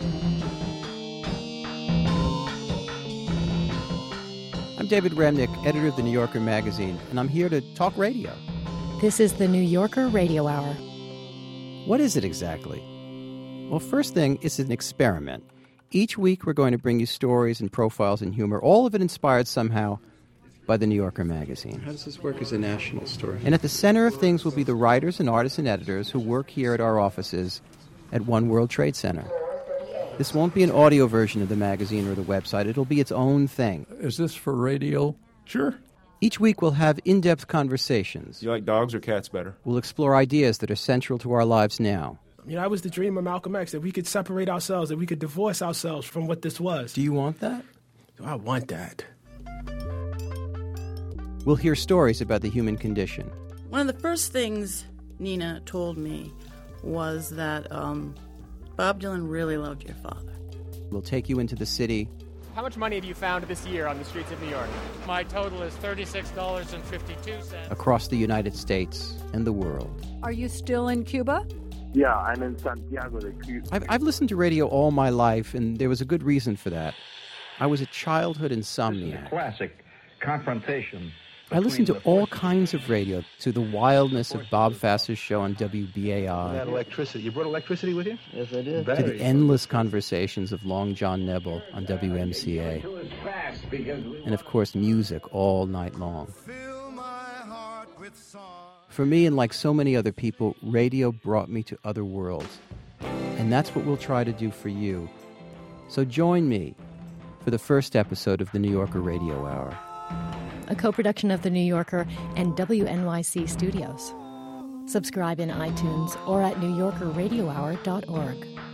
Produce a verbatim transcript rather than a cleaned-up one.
I'm David Remnick, editor of The New Yorker magazine, and I'm here to talk radio. This is The New Yorker Radio Hour. What is it exactly? Well, first thing, it's an experiment. Each week we're going to bring you stories and profiles and humor, all of it inspired somehow by The New Yorker magazine. How does this work as a national story? And at the center of things will be the writers and artists and editors who work here at our offices at One World Trade Center. This won't be an audio version of the magazine or the website. It'll be its own thing. Is this for radio? Sure. Each week we'll have in-depth conversations. You like dogs or cats better? We'll explore ideas that are central to our lives now. You know, that was the dream of Malcolm X, that we could separate ourselves, that we could divorce ourselves from what this was. Do you want that? I want that. We'll hear stories about the human condition. One of the first things Nina told me was that um, Bob Dylan really loved your father. We'll take you into the city. How much money have you found this year on the streets of New York? My total is thirty-six dollars and fifty-two cents. Across the United States and the world. Are you still in Cuba? Yeah, I'm in Santiago de Cuba. I've, I've listened to radio all my life, and there was a good reason for that. I was a childhood insomniac. This is a classic confrontation. I listened to all kinds of radio, to the wildness of Bob Fasser's show on W B A I. That electricity. You brought electricity with you? Yes, I did. To the endless conversations of Long John Nebel on W M C A. And, of course, music all night long. For me, and like so many other people, radio brought me to other worlds. And that's what we'll try to do for you. So join me for the first episode of the New Yorker Radio Hour. A co-production of The New Yorker and W N Y C Studios. Subscribe in iTunes or at new yorker radio hour dot org.